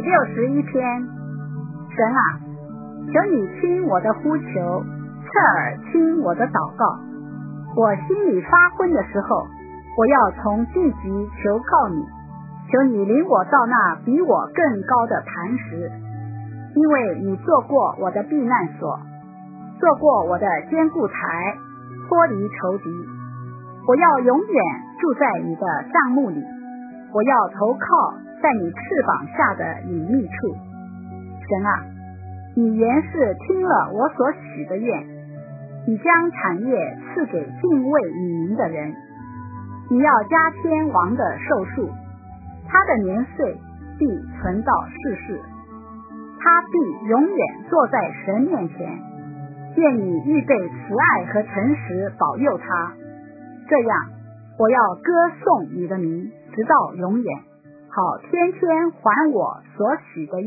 61篇。神啊，求你听我的呼求，侧耳听我的祷告。我心里发昏的时候，我要从地极求告你，求你领我到那比我更高的磐石，因为你做过我的避难所，做过我的坚固台，脱离仇敌。我要永远住在你的帐幕里，我要投靠在你翅膀下的隐秘处。神啊，你原是听了我所许的愿，你将产业赐给敬畏你名的人。你要加添王的寿数，他的年岁必存到世世，他必永远坐在神面前。愿你预备慈爱和诚实保佑他，这样我要歌颂你的名直到永远，好天天还我所许的愿。